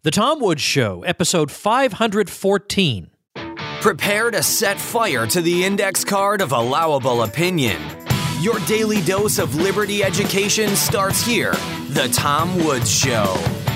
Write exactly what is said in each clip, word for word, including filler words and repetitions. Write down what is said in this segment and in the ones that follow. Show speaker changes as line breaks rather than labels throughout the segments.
The Tom Woods Show, episode five hundred fourteen.
Prepare to set fire to the index card of allowable opinion. Your daily dose of liberty education starts here. The Tom Woods Show.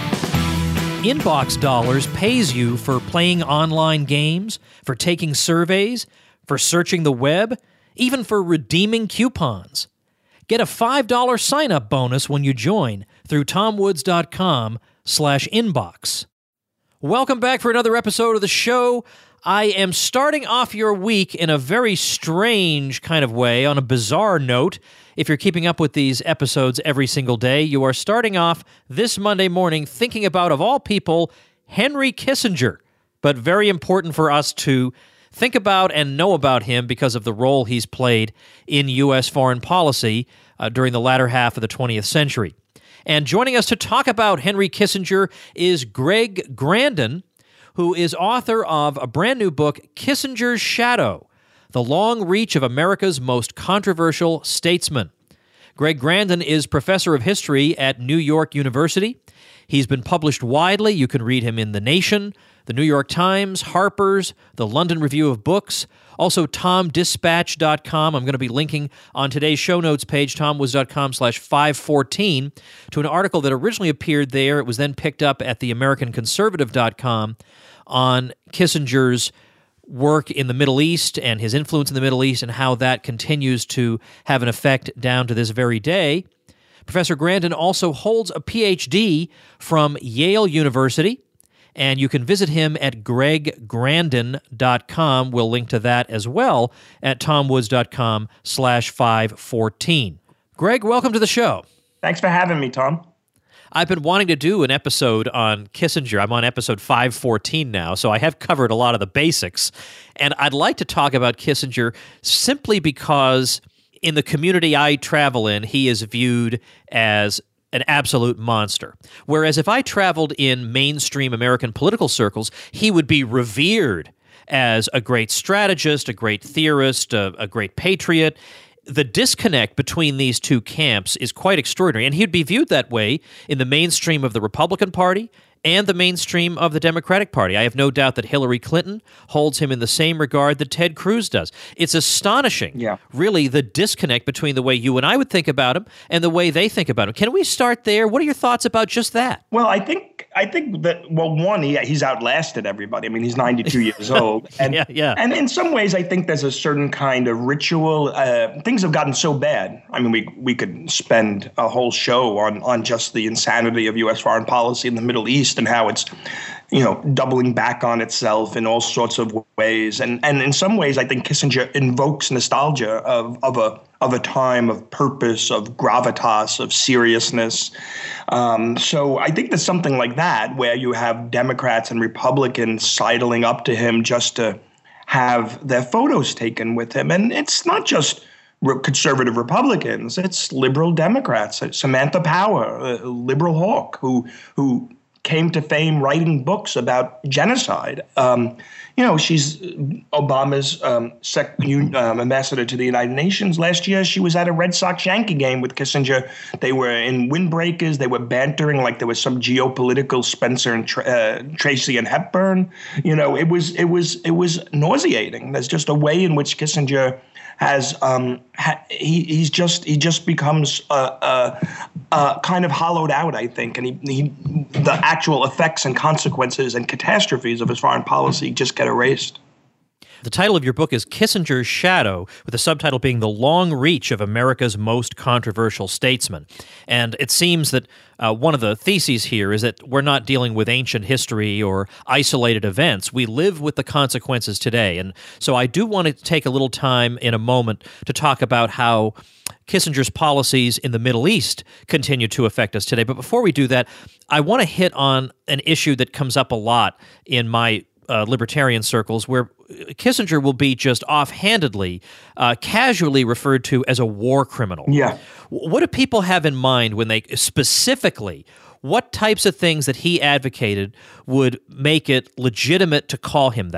Inbox Dollars pays you for playing online games, for taking surveys, for searching the web, even for redeeming coupons. Get a five dollars sign-up bonus when you join through tomwoods.com slash inbox. Welcome back for another episode of the show. I am starting off your week in a very strange kind of way, on a bizarre note. If you're keeping up with these episodes every single day, you are starting off this Monday morning thinking about, of all people, Henry Kissinger. But very important for us to think about and know about him because of the role he's played in U S foreign policy uh, during the latter half of the twentieth century. And joining us to talk about Henry Kissinger is Greg Grandin, who is author of a brand new book, Kissinger's Shadow: The Long Reach of America's Most Controversial Statesman. Greg Grandin is professor of history at New York University. He's been published widely. You can read him in The Nation, The New York Times, Harper's, the London Review of Books, also tom dispatch dot com. I'm going to be linking on today's show notes page, tomwoods.com slash 514, to an article that originally appeared there. It was then picked up at the american conservative dot com on Kissinger's work in the Middle East and his influence in the Middle East and how that continues to have an effect down to this very day. Professor Grandin also holds a P H D from Yale University, and you can visit him at greg grandin dot com. We'll link to that as well at tomwoods.com slash 514. Greg, welcome to the show.
Thanks for having me, Tom.
I've been wanting to do an episode on Kissinger. I'm on episode five fourteen now, so I have covered a lot of the basics. And I'd like to talk about Kissinger simply because in the community I travel in, he is viewed as an absolute monster. Whereas if I traveled in mainstream American political circles, he would be revered as a great strategist, a great theorist, a, a great patriot. The disconnect between these two camps is quite extraordinary, and he'd be viewed that way in the mainstream of the Republican Party and the mainstream of the Democratic Party. I have no doubt that Hillary Clinton holds him in the same regard that Ted Cruz does. It's astonishing,
yeah.
really, the disconnect between the way you and I would think about him and the way they think about him. Can we start there? What are your thoughts about just that?
Well, I think I think that, well, one, he, he's outlasted everybody. I mean, he's ninety-two years old. And,
yeah, yeah.
And in some ways, I think there's a certain kind of ritual. Uh, things have gotten so bad. I mean, we we could spend a whole show on, on just the insanity of U S foreign policy in the Middle East and how it's, you know, doubling back on itself in all sorts of ways. And and in some ways, I think Kissinger invokes nostalgia of of a of a time of purpose, of gravitas, of seriousness. Um, so I think there's something like that where you have Democrats and Republicans sidling up to him just to have their photos taken with him. And it's not just conservative Republicans, it's liberal Democrats. Samantha Power, a liberal hawk, who who came to fame writing books about genocide. Um, you know, she's Obama's um, sec- um, ambassador to the United Nations. Last year, she was at a Red Sox-Yankee game with Kissinger. They were in windbreakers. They were bantering like there was some geopolitical Spencer and Tra- uh, Tracy and Hepburn. You know, it was it was it was nauseating. There's just a way in which Kissinger has um, ha- he he's just he just becomes uh, uh, uh, kind of hollowed out, I think, and he, he the actual effects and consequences and catastrophes of his foreign policy just get erased.
The title of your book is Kissinger's Shadow, with the subtitle being The Long Reach of America's Most Controversial Statesman. And it seems that uh, one of the theses here is that we're not dealing with ancient history or isolated events. We live with the consequences today. And so I do want to take a little time in a moment to talk about how Kissinger's policies in the Middle East continue to affect us today. But before we do that, I want to hit on an issue that comes up a lot in my uh, libertarian circles, where Kissinger will be just offhandedly, uh, casually referred to as a war criminal.
Yeah.
What do people have in mind when they specifically, what types of things that he advocated would make it legitimate to call him that?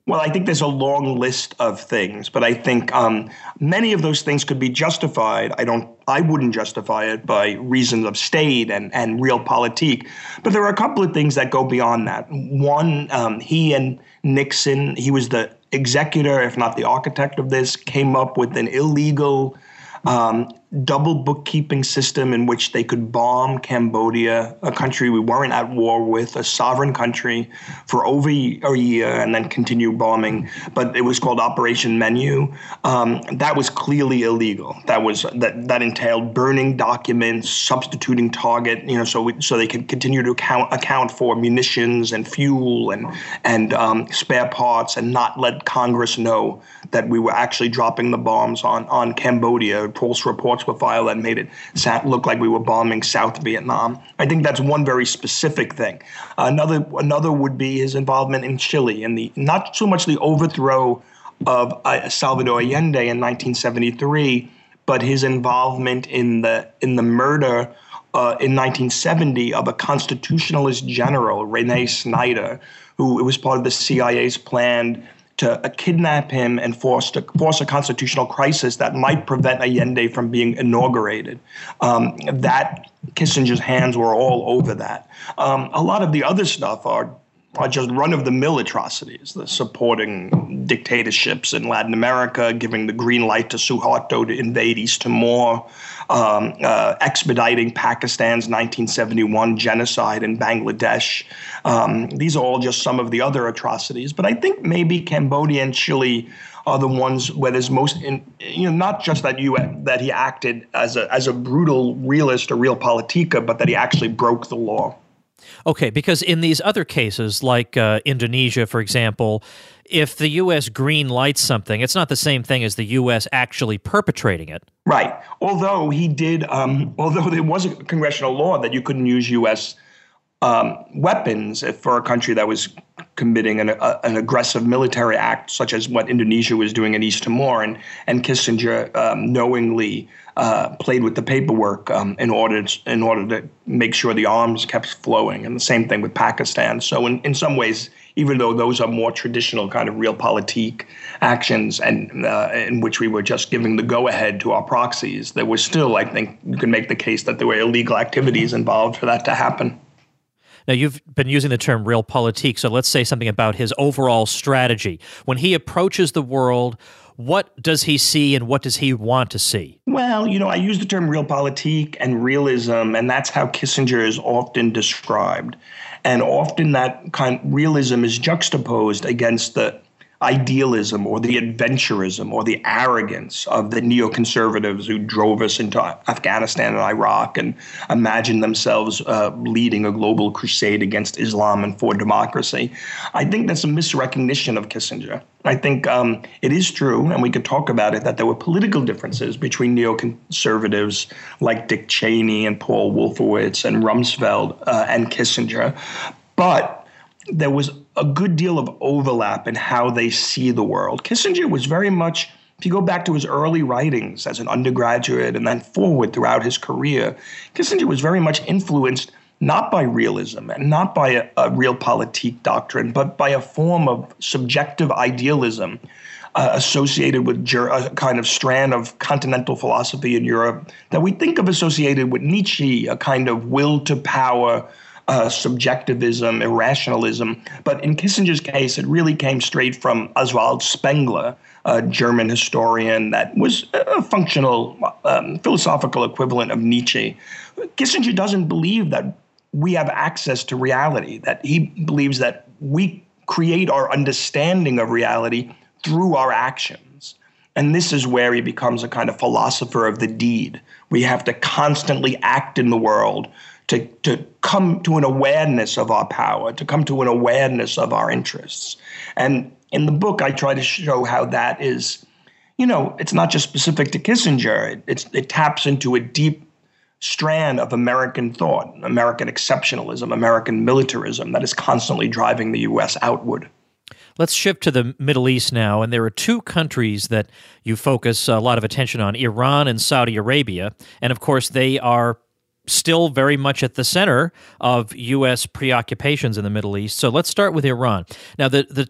Well, I think there's a long list of things, but I think um, many of those things could be justified. I don't, I wouldn't justify it by reasons of state and, and realpolitik. But there are a couple of things that go beyond that. One, um, he and Nixon, he was the executor, if not the architect of this, came up with an illegal um, double bookkeeping system in which they could bomb Cambodia, a country we weren't at war with, a sovereign country, for over a year and then continue bombing. But it was called Operation Menu. Um, that was clearly illegal. That was that that entailed burning documents, substituting target, you know, so we, so they could continue to account account for munitions and fuel and and um, spare parts, and not let Congress know that we were actually dropping the bombs on on Cambodia. False reports were filed that made it look like we were bombing South Vietnam. I think that's one very specific thing. Another another would be his involvement in Chile, and the not so much the overthrow of uh, Salvador Allende in nineteen seventy-three, but his involvement in the in the murder uh, in nineteen seventy of a constitutionalist general, Rene Snyder, who was part of the C I A's plan to uh, kidnap him and force, to, force a constitutional crisis that might prevent Allende from being inaugurated. Um, that Kissinger's hands were all over that. Um, a lot of the other stuff are are just run-of-the-mill atrocities, the supporting dictatorships in Latin America, giving the green light to Suharto to invade East Timor, um, uh, expediting Pakistan's nineteen seventy-one genocide in Bangladesh. Um, these are all just some of the other atrocities. But I think maybe Cambodia and Chile are the ones where there's most, in, you know, not just that you that he acted as a as a brutal realist or realpolitik, but that he actually broke the law.
Okay, because in these other cases, like uh, Indonesia, for example, if the U S green lights something, it's not the same thing as the U S actually perpetrating it.
Right. Although he did, um, although there was a congressional law that you couldn't use U S um, weapons if, for a country that was committing an, a, an aggressive military act, such as what Indonesia was doing in East Timor, and and Kissinger um, knowingly uh, played with the paperwork um, in order to, in order to make sure the arms kept flowing, and the same thing with Pakistan. So in, in some ways, even though those are more traditional kind of realpolitik actions, and uh, in which we were just giving the go-ahead to our proxies, there was still, I think, you can make the case that there were illegal activities involved for that to happen.
Now, you've been using the term realpolitik, so let's say something about his overall strategy. When he approaches the world, what does he see and what does he want to see?
Well, you know, I use the term realpolitik and realism, and that's how Kissinger is often described. And often that kind of realism is juxtaposed against the idealism or the adventurism or the arrogance of the neoconservatives who drove us into Afghanistan and Iraq and imagined themselves uh, leading a global crusade against Islam and for democracy. I think that's a misrecognition of Kissinger. I think um, it is true, and we could talk about it, that there were political differences between neoconservatives like Dick Cheney and Paul Wolfowitz and Rumsfeld uh, and Kissinger. But there was a good deal of overlap in how they see the world. Kissinger was very much, if you go back to his early writings as an undergraduate and then forward throughout his career, Kissinger was very much influenced not by realism and not by a, a realpolitik doctrine, but by a form of subjective idealism uh, associated with ger- a kind of strand of continental philosophy in Europe that we think of associated with Nietzsche, a kind of will to power, Uh, subjectivism, irrationalism. But in Kissinger's case, it really came straight from Oswald Spengler, a German historian that was a functional, um, philosophical equivalent of Nietzsche. Kissinger doesn't believe that we have access to reality, that he believes that we create our understanding of reality through our actions. And this is where he becomes a kind of philosopher of the deed. We have to constantly act in the world to, to come to an awareness of our power, to come to an awareness of our interests. And in the book, I try to show how that is, you know, it's not just specific to Kissinger. It, it's, it taps into a deep strand of American thought, American exceptionalism, American militarism that is constantly driving the U S outward.
Let's shift to the Middle East now, and there are two countries that you focus a lot of attention on, Iran and Saudi Arabia, and of course they are still very much at the center of U S preoccupations in the Middle East. So let's start with Iran. Now, the, the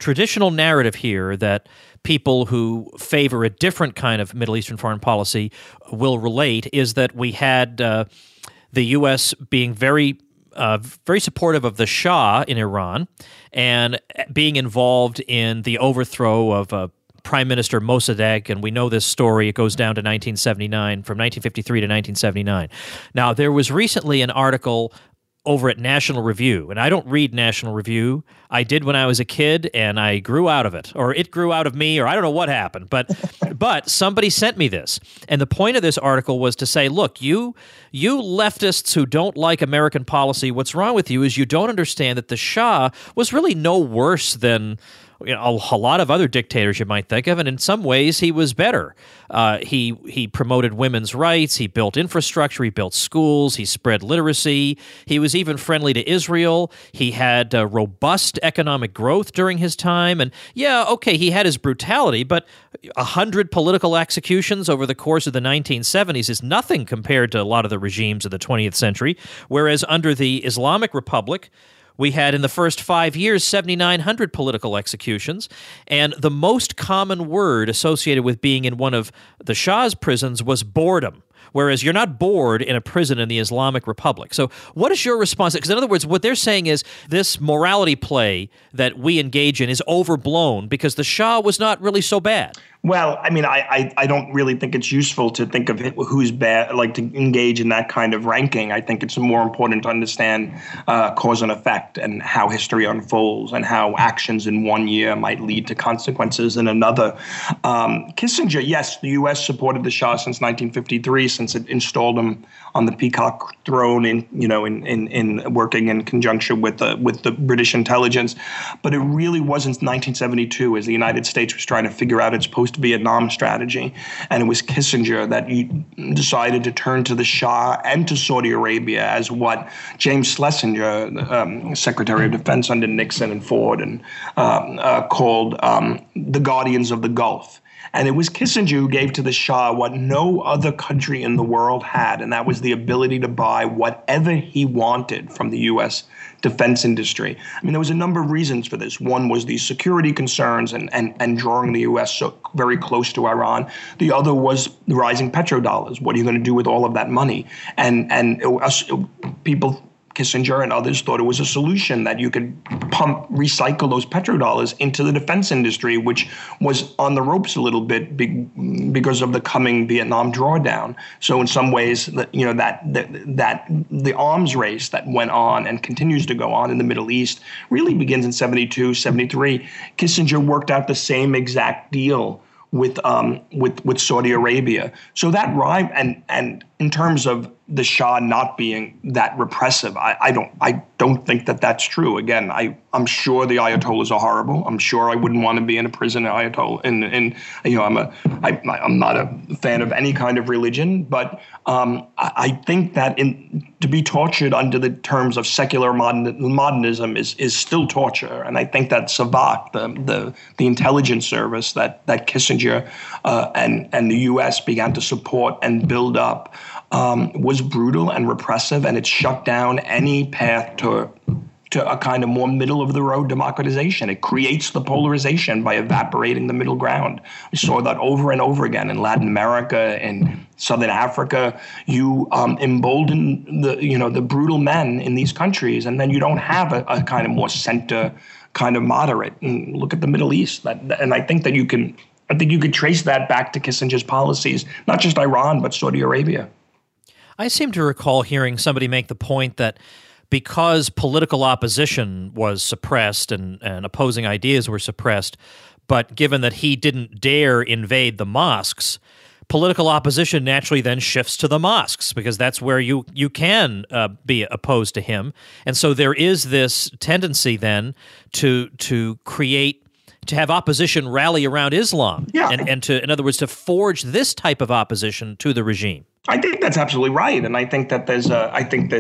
traditional narrative here that people who favor a different kind of Middle Eastern foreign policy will relate is that we had uh, the U S being very Uh, very supportive of the Shah in Iran and being involved in the overthrow of uh, Prime Minister Mossadegh, and we know this story. It goes down to nineteen seventy-nine, from nineteen fifty-three to nineteen seventy-nine. Now, there was recently an article over at National Review, and I don't read National Review. I did when I was a kid, and I grew out of it, or it grew out of me, or I don't know what happened, but but somebody sent me this. And the point of this article was to say, look, you you leftists who don't like American policy, what's wrong with you is you don't understand that the Shah was really no worse than you know, a, a lot of other dictators you might think of, and in some ways he was better. Uh, he he promoted women's rights, he built infrastructure, he built schools, he spread literacy, he was even friendly to Israel, he had uh, robust economic growth during his time, and yeah, okay, he had his brutality, but a hundred political executions over the course of the nineteen seventies is nothing compared to a lot of the regimes of the twentieth century, whereas under the Islamic Republic, we had in the first five years seventy-nine hundred political executions, and the most common word associated with being in one of the Shah's prisons was boredom, whereas you're not bored in a prison in the Islamic Republic. So what is your response? Because in other words, what they're saying is this morality play that we engage in is overblown because the Shah was not really so bad.
Well, I mean, I, I, I don't really think it's useful to think of it, who's bad, like to engage in that kind of ranking. I think it's more important to understand uh, cause and effect and how history unfolds and how actions in one year might lead to consequences in another. Um, Kissinger, yes, the U S supported the Shah since nineteen fifty-three, since it installed him on the peacock throne in, you know, in, in, in working in conjunction with the, with the British intelligence. But it really wasn't nineteen seventy-two as the United States was trying to figure out its post-Vietnam strategy. And it was Kissinger that decided to turn to the Shah and to Saudi Arabia as what James Schlesinger, um, Secretary of Defense under Nixon and Ford, and um, uh, called um, the guardians of the Gulf. And it was Kissinger who gave to the Shah what no other country in the world had, and that was the ability to buy whatever he wanted from the U S defense industry. I mean, there was a number of reasons for this. One was the security concerns and, and, and drawing the U S so very close to Iran. The other was the rising petrodollars. What are you going to do with all of that money? And, and it, us, it, people... Kissinger and others thought it was a solution that you could pump, recycle those petrodollars into the defense industry, which was on the ropes a little bit be, because of the coming Vietnam drawdown. So in some ways, you know, that, that that the arms race that went on and continues to go on in the Middle East really begins in seventy-two, seventy-three. Kissinger worked out the same exact deal with um with with Saudi Arabia. So that rhyme and and in terms of the Shah not being that repressive, I, I don't I don't think that that's true. Again, I I'm sure the Ayatollahs are horrible. I'm sure I wouldn't want to be in a prison Ayatollah. And and you know I'm a I, I'm not a fan of any kind of religion, but um, I, I think that in to be tortured under the terms of secular modern, modernism is is still torture. And I think that SAVAK, the the the intelligence service that that Kissinger uh, and and the U S began to support and build up, Um, was brutal and repressive, and it shut down any path to to a kind of more middle-of-the-road democratization. It creates the polarization by evaporating the middle ground. We saw that over and over again in Latin America, in Southern Africa. You um, embolden the you know the brutal men in these countries, and then you don't have a, a kind of more center, kind of moderate. And look at the Middle East, that, and I think that you can. I think you could trace that back to Kissinger's policies, not just Iran, but Saudi Arabia.
I seem to recall hearing somebody make the point that because political opposition was suppressed and, and opposing ideas were suppressed, but given that he didn't dare invade the mosques, political opposition naturally then shifts to the mosques because that's where you, you can uh, be opposed to him. And so there is this tendency then to to create to have opposition rally around Islam
yeah.
and, and to, in other words, to forge this type of opposition to the regime.
I think that's absolutely right. And I think that there's a, I think there's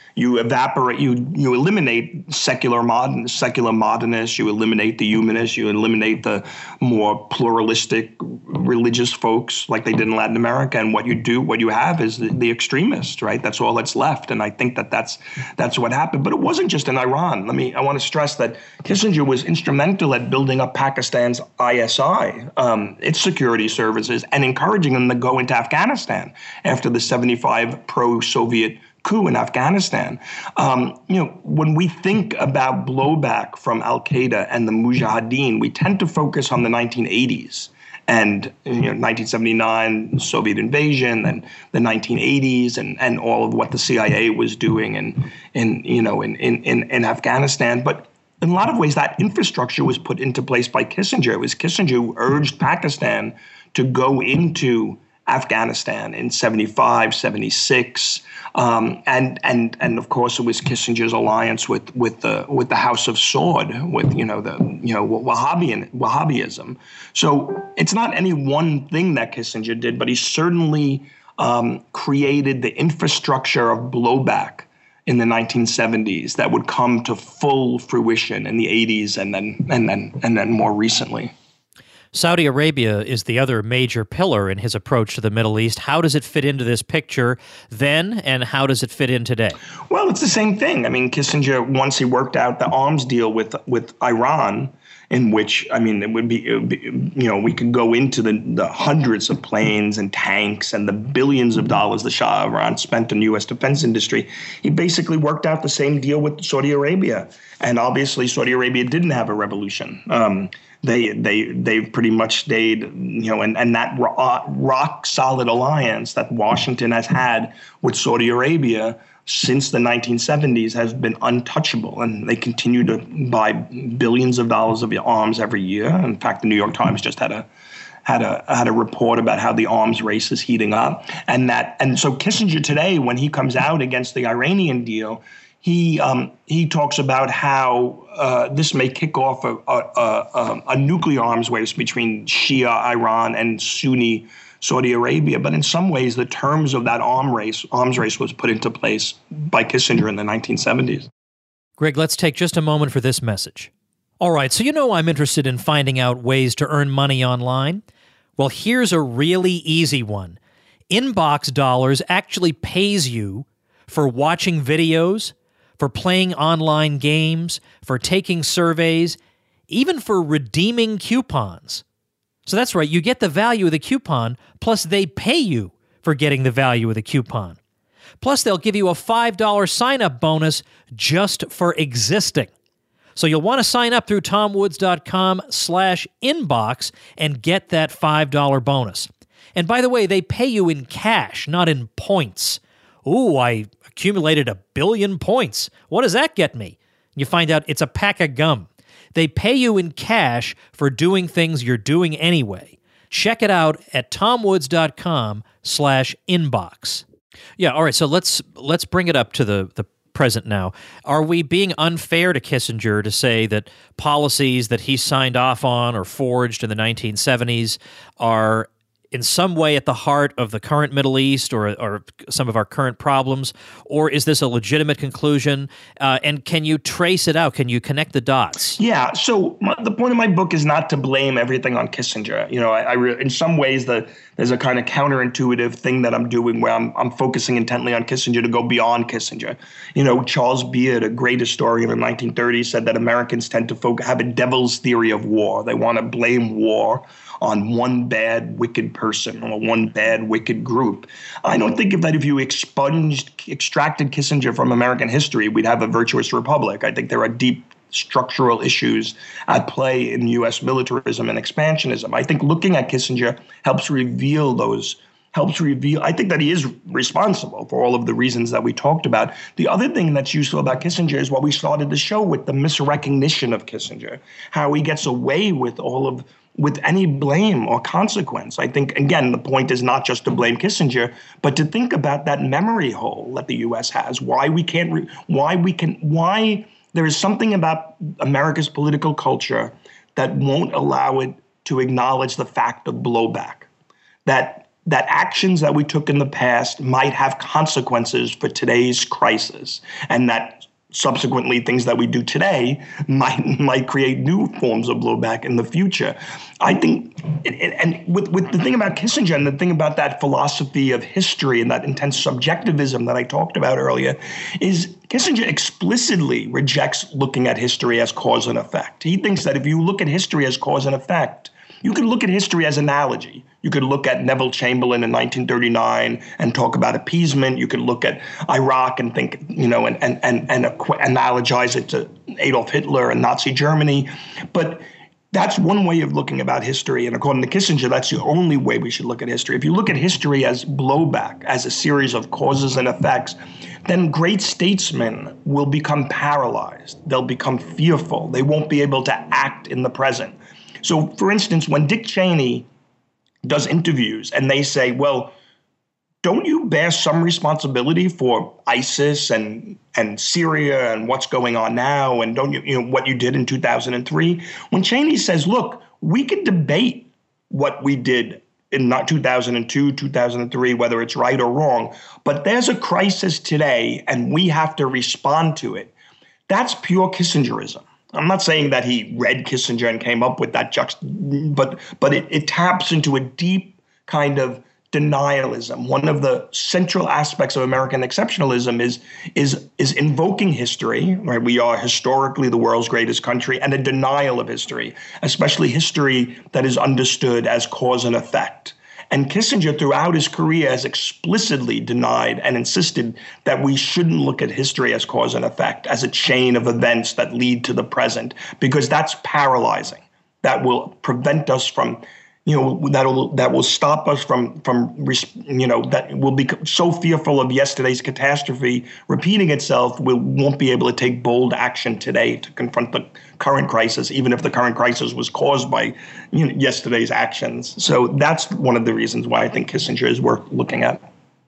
You evaporate, you you eliminate secular modern, secular modernists, you eliminate the humanists, you eliminate the more pluralistic religious folks like they did in Latin America, and what you do, what you have is the, the extremists, right? That's all that's left, and I think that that's that's what happened. But it wasn't just in Iran. Let me, I want to stress that Kissinger was instrumental at building up Pakistan's I S I, um, its security services, and encouraging them to go into Afghanistan after the seventy-five pro-Soviet coup in Afghanistan. Um, you know, when we think about blowback from Al-Qaeda and the Mujahideen, we tend to focus on the nineteen eighties and, you know, nineteen seventy-nine, Soviet invasion, and the nineteen eighties, and, and all of what the C I A was doing in, in you know, in, in, in Afghanistan. But in a lot of ways, that infrastructure was put into place by Kissinger. It was Kissinger who urged Pakistan to go into Afghanistan in seventy-five, seventy-six, um, and and and of course it was Kissinger's alliance with with the with the House of Saud, with you know the you know Wahhabian Wahhabism. So it's not any one thing that Kissinger did, but he certainly um, created the infrastructure of blowback in the nineteen seventies that would come to full fruition in the eighties, and then and then and then more recently.
Saudi Arabia is the other major pillar in his approach to the Middle East. How does it fit into this picture then, and how does it fit in today?
Well, it's the same thing. I mean, Kissinger, once he worked out the arms deal with with Iran, in which, I mean, it would be, it would be you know, we could go into the, the hundreds of planes and tanks and the billions of dollars the Shah of Iran spent on U S defense industry. He basically worked out the same deal with Saudi Arabia. And obviously, Saudi Arabia didn't have a revolution. Um, They they they've pretty much stayed, you know, and, and that rock, rock solid alliance that Washington has had with Saudi Arabia since the nineteen seventies has been untouchable, and they continue to buy billions of dollars of arms every year. In fact, the New York Times just had a had a had a report about how the arms race is heating up, and that and so Kissinger today, when he comes out against the Iranian deal, He um, he talks about how uh, this may kick off a, a, a, a nuclear arms race between Shia Iran and Sunni Saudi Arabia. But in some ways, the terms of that arm race, arms race was put into place by Kissinger in the nineteen seventies.
Greg, let's take just a moment for this message. All right, so you know I'm interested in finding out ways to earn money online. Well, here's a really easy one. Inbox Dollars actually pays you for watching videos, for playing online games, for taking surveys, even for redeeming coupons. So that's right, you get the value of the coupon, plus they pay you for getting the value of the coupon. Plus they'll give you a five dollars sign-up bonus just for existing. So you'll want to sign up through tomwoods.com slash inbox and get that five dollars bonus. And by the way, they pay you in cash, not in points. Ooh, I accumulated a billion points. What does that get me? You find out it's a pack of gum. They pay you in cash for doing things you're doing anyway. Check it out at tomwoods.com slash inbox. Yeah, all right, so let's let's bring it up to the, the present now. Are we being unfair to Kissinger to say that policies that he signed off on or forged in the nineteen seventies are in some way at the heart of the current Middle East or, or some of our current problems? Or is this a legitimate conclusion? Uh, and can you trace it out? Can you connect the dots?
Yeah. So my, the point of my book is not to blame everything on Kissinger. You know, I, I re- in some ways, the, there's a kind of counterintuitive thing that I'm doing where I'm, I'm focusing intently on Kissinger to go beyond Kissinger. You know, Charles Beard, a great historian in the nineteen thirties, said that Americans tend to focus, have a devil's theory of war. They want to blame war on one bad, wicked person or one bad, wicked group. I don't think if that if you expunged, extracted Kissinger from American history, we'd have a virtuous republic. I think there are deep structural issues at play in U S militarism and expansionism. I think looking at Kissinger helps reveal those, helps reveal, I think that he is responsible for all of the reasons that we talked about. The other thing that's useful about Kissinger is what we started the show with, the misrecognition of Kissinger, how he gets away with all of with any blame or consequence. I think, again, the point is not just to blame Kissinger, but to think about that memory hole that the U S has, why we can't, re- why we can, why there is something about America's political culture that won't allow it to acknowledge the fact of blowback, that that actions that we took in the past might have consequences for today's crisis, and that subsequently things that we do today might might create new forms of blowback in the future. I think, and with, with the thing about Kissinger and the thing about that philosophy of history and that intense subjectivism that I talked about earlier, is Kissinger explicitly rejects looking at history as cause and effect. He thinks that if you look at history as cause and effect, you could look at history as analogy. You could look at Neville Chamberlain in nineteen thirty-nine and talk about appeasement. You could look at Iraq and think, you know, and and and, and analogize it to Adolf Hitler and Nazi Germany. But that's one way of looking about history. And according to Kissinger, that's the only way we should look at history. If you look at history as blowback, as a series of causes and effects, then great statesmen will become paralyzed. They'll become fearful. They won't be able to act in the present. So, for instance, when Dick Cheney does interviews and they say, well, don't you bear some responsibility for ISIS and and Syria and what's going on now, and don't you, you know, what you did in two thousand three? When Cheney says, look, we can debate what we did in not two thousand two, two thousand three, whether it's right or wrong, but there's a crisis today and we have to respond to it. That's pure Kissingerism. I'm not saying that he read Kissinger and came up with that juxt, but but it, it taps into a deep kind of denialism. One of the central aspects of American exceptionalism is is is invoking history, right? We are historically the world's greatest country, and a denial of history, especially history that is understood as cause and effect. And Kissinger, throughout his career, has explicitly denied and insisted that we shouldn't look at history as cause and effect, as a chain of events that lead to the present, because that's paralyzing. That will prevent us from, you know, that will that will stop us from from you know that will be so fearful of yesterday's catastrophe repeating itself. We won't be able to take bold action today to confront the current crisis, even if the current crisis was caused by, you know, yesterday's actions. So that's one of the reasons why I think Kissinger is worth looking at.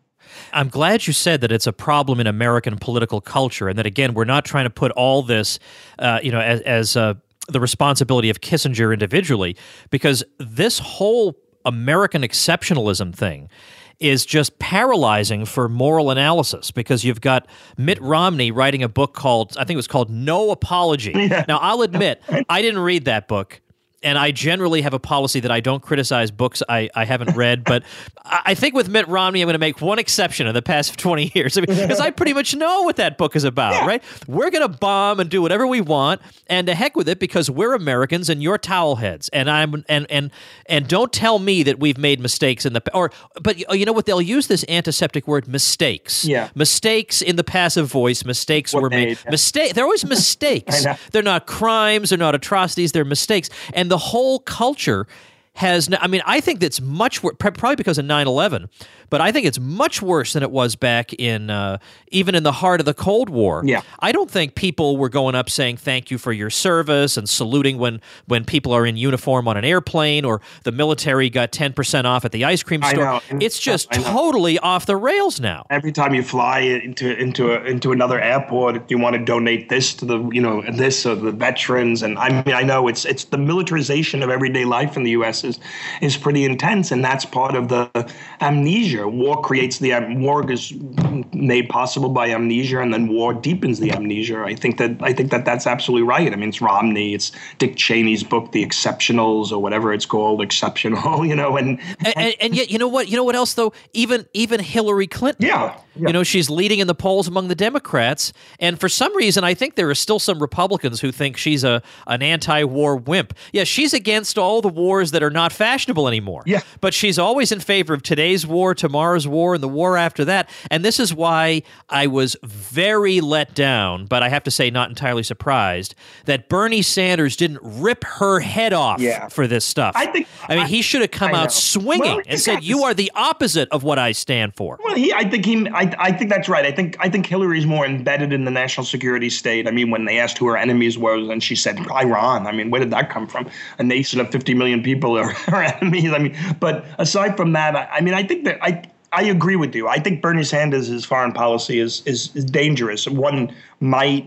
I'm glad you said that it's a problem in American political culture, and that, again, we're not trying to put all this, uh, you know, as, as uh, the responsibility of Kissinger individually, because this whole American exceptionalism thing is just paralyzing for moral analysis, because you've got Mitt Romney writing a book called, I think it was called No Apology. Yeah. Now, I'll admit, I didn't read that book, and I generally have a policy that I don't criticize books I, I haven't read, but I think with Mitt Romney, I'm going to make one exception in the past twenty years, because I pretty much know what that book is about, yeah. right? We're going to bomb and do whatever we want, and to heck with it, because we're Americans and you're towelheads, and I'm and and and don't tell me that we've made mistakes in the or but you know what, they'll use this antiseptic word, mistakes.
Yeah.
Mistakes in the passive voice, mistakes what were made. made. Yeah. Mistake they're always mistakes. They're not crimes, they're not atrocities, they're mistakes. And the whole culture has, I mean, I think that's much worse, probably because of nine eleven, but I think it's much worse than it was back in, uh, even in the heart of the Cold War.
Yeah.
I don't think people were going up saying thank you for your service and saluting when, when people are in uniform on an airplane, or the military got ten percent off at the ice cream store.
I know.
It's just totally off the rails now.
Every time you fly into into a, into another airport, you want to donate this to the, you know, this or the veterans. And I mean, I know it's it's the militarization of everyday life in the U S is is pretty intense, and that's part of the amnesia. War creates the war is made possible by amnesia, and then war deepens the amnesia. I think that I think that that's absolutely right. I mean, it's Romney, it's Dick Cheney's book, The Exceptionals, or whatever it's called, Exceptional. You know, and
and, and, and yet, you know what? You know what else though? Even even Hillary Clinton.
Yeah, yeah.
You know, she's leading in the polls among the Democrats, and for some reason, I think there are still some Republicans who think she's a an anti-war wimp. Yeah, she's against all the wars that are not fashionable anymore.
Yeah.
But she's always in favor of today's war, tomorrow's war, and the war after that. And this is why I was very let down, but I have to say not entirely surprised, that Bernie Sanders didn't rip her head off
yeah.
for this stuff.
I think
I mean, he should have come out swinging well, and said, "You are the opposite of what I stand for."
Well, he, I think he, I, I think that's right. I think, I think Hillary's more embedded in the national security state. I mean, when they asked who her enemies were, and she said Iran. I mean, where did that come from? A nation of fifty million people are her enemies. I mean, but aside from that, I, I mean, I think that I. I agree with you. I think Bernie Sanders' foreign policy is, is is dangerous. One might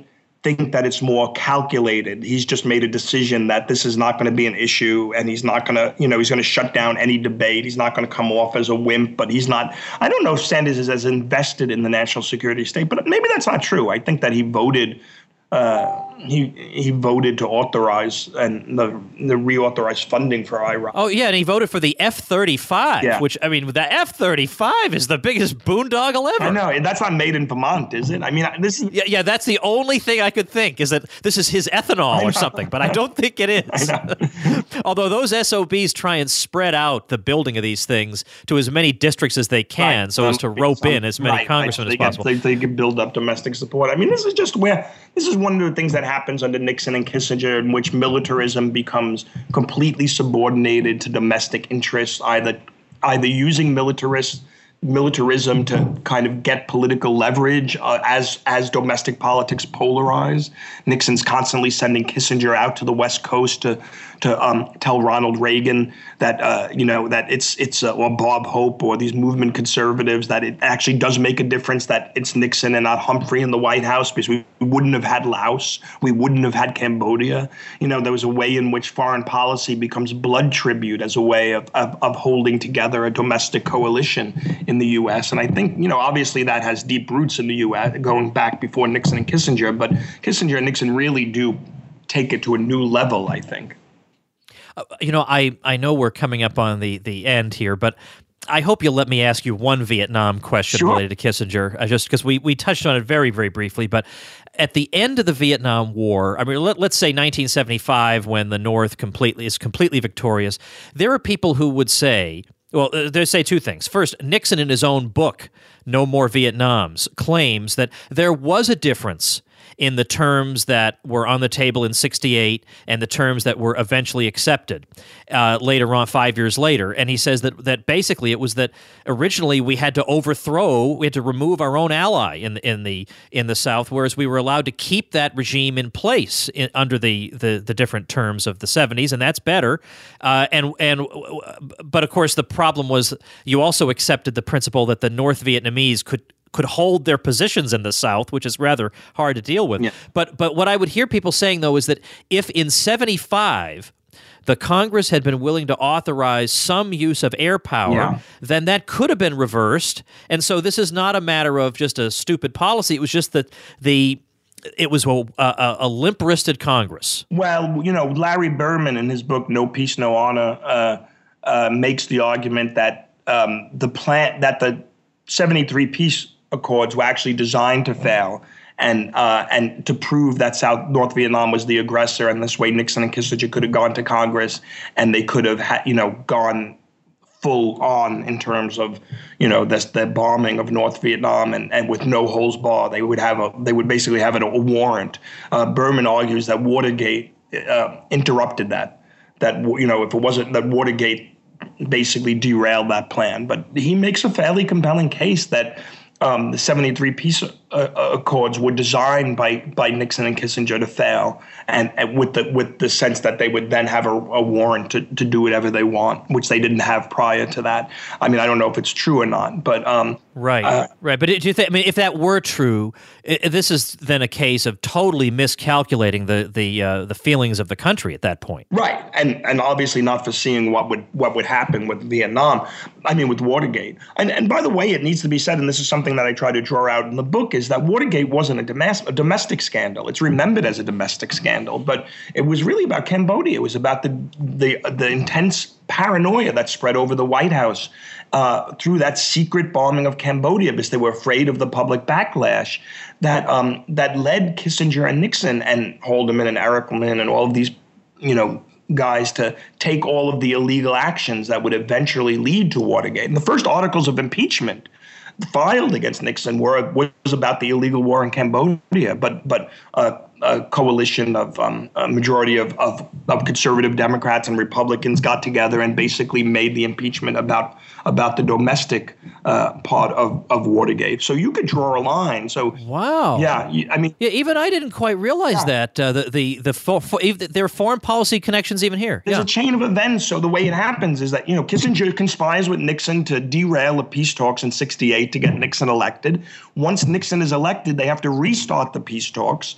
think that it's more calculated. He's just made a decision that this is not going to be an issue, and he's not going to, you know, he's going to shut down any debate. He's not going to come off as a wimp, but he's not. I don't know if Sanders is as invested in the national security state, but maybe that's not true. I think that he voted. Uh, he he voted to authorize and the the reauthorize funding for Iraq.
Oh yeah, and he voted for the F thirty-five,
yeah.
which I mean, the F thirty-five is the biggest boondoggle ever.
I know, and that's not made in Vermont, is it? I mean, this is
yeah, yeah. That's the only thing I could think is that this is his ethanol or something, but I don't think it is. Although those S O Bs try and spread out the building of these things to as many districts as they can, right. so um, as to rope some, in as many right, congressmen
right.
as possible.
Get, they, they can build up domestic support. I mean, this is just where this is one of the things that happens under Nixon and Kissinger, in which militarism becomes completely subordinated to domestic interests, either either using militarist militarism to kind of get political leverage uh, as as domestic politics polarize. Nixon's constantly sending Kissinger out to the West Coast to to um, tell Ronald Reagan that uh, you know that it's it's uh, or Bob Hope or these movement conservatives that it actually does make a difference that it's Nixon and not Humphrey in the White House, because we wouldn't have had Laos, we wouldn't have had Cambodia. You know, there was a way in which foreign policy becomes blood tribute as a way of of, of holding together a domestic coalition in the U S. And I think, you know, obviously that has deep roots in the U S going back before Nixon and Kissinger, but Kissinger and Nixon really do take it to a new level, I think.
Uh, you know, I, I know we're coming up on the, the end here, but I hope you'll let me ask you one Vietnam question
sure.
related to Kissinger, uh, just because we, we touched on it very, very briefly. But at the end of the Vietnam War, I mean, let, let's say nineteen seventy-five, when the North completely is completely victorious, there are people who would say, well, they say two things. First, Nixon in his own book, No More Vietnams, claims that there was a difference in the terms that were on the table in sixty-eight and the terms that were eventually accepted uh, later on, five years later. And he says that that basically it was that originally we had to overthrow, we had to remove our own ally in the, in the in the South, whereas we were allowed to keep that regime in place in, under the, the the different terms of the seventies, and that's better. Uh, and and but of course the problem was you also accepted the principle that the North Vietnamese could. could hold their positions in the South, which is rather hard to deal with.
Yeah.
But but what I would hear people saying, though, is that if in seventy-five the Congress had been willing to authorize some use of air power,
yeah.
then that could have been reversed. And so this is not a matter of just a stupid policy. It was just that the it was a, a, a limp-wristed Congress.
Well, you know, Larry Berman in his book No Peace, No Honor uh, uh, makes the argument that um, the plan that the seventy-three peace accords were actually designed to fail, and uh, and to prove that South North Vietnam was the aggressor, and this way Nixon and Kissinger could have gone to Congress, and they could have ha- you know gone full on in terms of you know this the bombing of North Vietnam, and, and with no holds barred. They would have a they would basically have a, a warrant. Uh, Berman argues that Watergate uh, interrupted that. That you know if it wasn't that Watergate basically derailed that plan, but he makes a fairly compelling case that. Um, the seventy-three peace uh, accords were designed by by Nixon and Kissinger to fail, and, and with the with the sense that they would then have a, a warrant to, to do whatever they want, which they didn't have prior to that. I mean, I don't know if it's true or not, but um,
right,
uh,
right. But do you think? I mean, if that were true, it, this is then a case of totally miscalculating the the uh, the feelings of the country at that point.
Right, and and obviously not foreseeing what would what would happen with Vietnam. I mean, with Watergate. And and by the way, it needs to be said, and this is something that I try to draw out in the book, is that Watergate wasn't a, domes- a domestic scandal. It's remembered as a domestic scandal, but it was really about Cambodia. It was about the the the intense paranoia that spread over the White House uh, through that secret bombing of Cambodia, because they were afraid of the public backlash that um, that led Kissinger and Nixon and Haldeman and Ehrlichman and all of these, you know, guys to take all of the illegal actions that would eventually lead to Watergate. And the first articles of impeachment filed against Nixon were was about the illegal war in Cambodia, but but uh, a coalition of um, a majority of, of of conservative Democrats and Republicans got together and basically made the impeachment about about the domestic uh, part of, of Watergate. So you could draw a line. So
wow,
yeah, I mean,
yeah, even I didn't quite realize yeah. that uh, the the the for, for, there are foreign policy connections even here.
There's
yeah.
a chain of events. So the way it happens is that you know Kissinger conspires with Nixon to derail the peace talks in sixty-eight to get Nixon elected. Once Nixon is elected, they have to restart the peace talks. So the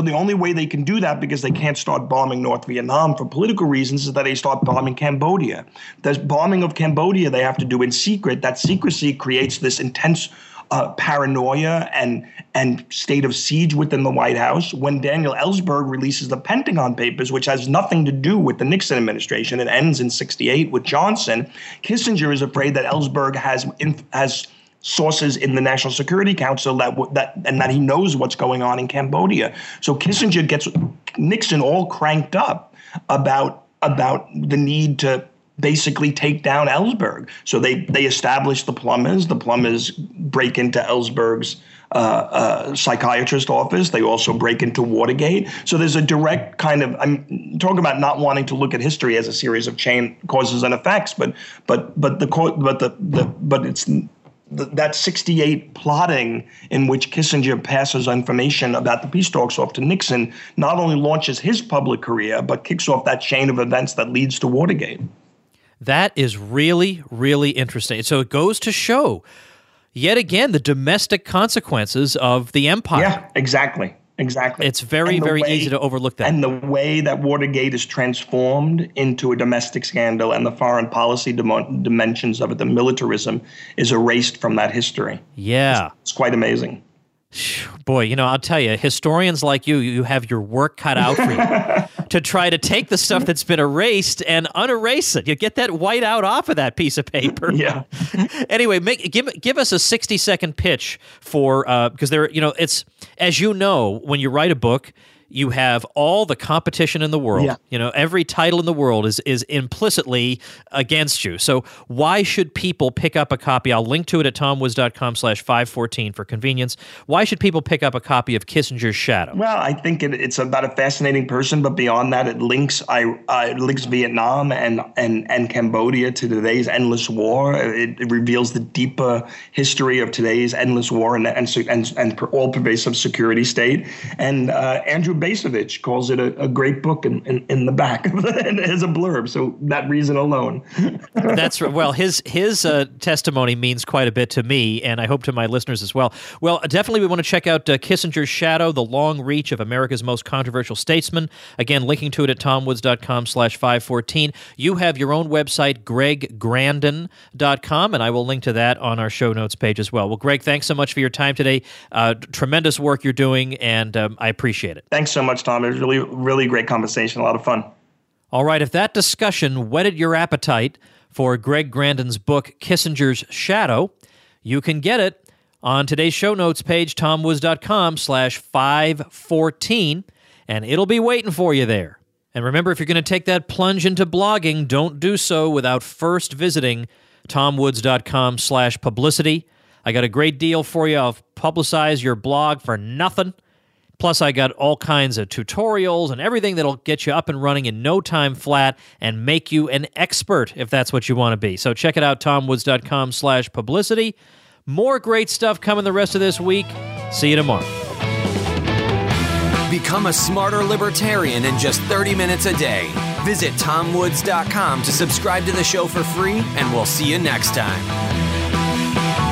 the only way they can do that, because they can't start bombing North Vietnam for political reasons, is that they start bombing Cambodia. The bombing of Cambodia they have to do in secret. That secrecy creates this intense uh, paranoia and and state of siege within the White House. When Daniel Ellsberg releases the Pentagon Papers, which has nothing to do with the Nixon administration, it ends in sixty-eight with Johnson. Kissinger is afraid that Ellsberg has has sources in the National Security Council that that and that he knows what's going on in Cambodia. So Kissinger gets Nixon all cranked up about about the need to basically take down Ellsberg. So they they establish the Plumbers. The Plumbers break into Ellsberg's uh, uh, psychiatrist office. They also break into Watergate. So there's a direct kind of, I'm talking about not wanting to look at history as a series of chain causes and effects, but but but the but the, the but it's that sixty-eight plotting in which Kissinger passes information about the peace talks off to Nixon not only launches his public career, but kicks off that chain of events that leads to Watergate.
That is really, really interesting. So it goes to show, yet again, the domestic consequences of the empire.
Yeah, exactly. Exactly.
It's very, very way, easy to overlook that.
And the way that Watergate is transformed into a domestic scandal and the foreign policy dim- dimensions of it, the militarism, is erased from that history.
Yeah.
It's, it's quite amazing.
Boy, you know, I'll tell you, historians like you, you have your work cut out for you to try to take the stuff that's been erased and unerase it. You get that white out off of that piece of paper.
Yeah.
Anyway, make, give give us a sixty second pitch for uh, because there, you know, it's as you know, when you write a book, you have all the competition in the world.
Yeah.
You know, every title in the world is is implicitly against you. So why should people pick up a copy? I'll link to it at tomwoods.com slash 514 for convenience. Why should people pick up a copy of Kissinger's Shadow?
Well, I think it, it's about a fascinating person, but beyond that, it links I uh, it links Vietnam and and and Cambodia to today's endless war. It, it reveals the deeper history of today's endless war and and and, and all pervasive security state. And uh, Andrew Bacevich calls it a, a great book in, in, in the back of it as a blurb. So that reason alone.
That's well, his his uh, testimony means quite a bit to me, and I hope to my listeners as well. Well, definitely we want to check out uh, Kissinger's Shadow, The Long Reach of America's Most Controversial Statesman. Again, linking to it at tomwoods.com slash 514. You have your own website, greg grandin dot com, and I will link to that on our show notes page as well. Well, Greg, thanks so much for your time today. Uh, tremendous work you're doing, and um, I appreciate it.
Thanks so much, Tom. It was really, really great conversation. A lot of fun.
All right. If that discussion whetted your appetite for Greg Grandin's book, Kissinger's Shadow, you can get it on today's show notes page, tomwoods.com slash 514, and it'll be waiting for you there. And remember, if you're going to take that plunge into blogging, don't do so without first visiting tomwoods.com slash publicity. I got a great deal for you. I'll publicize your blog for nothing. Plus, I got all kinds of tutorials and everything that'll get you up and running in no time flat and make you an expert if that's what you want to be. So check it out, tomwoods.com slash publicity. More great stuff coming the rest of this week. See you tomorrow.
Become a smarter libertarian in just thirty minutes a day. Visit tom woods dot com to subscribe to the show for free, and we'll see you next time.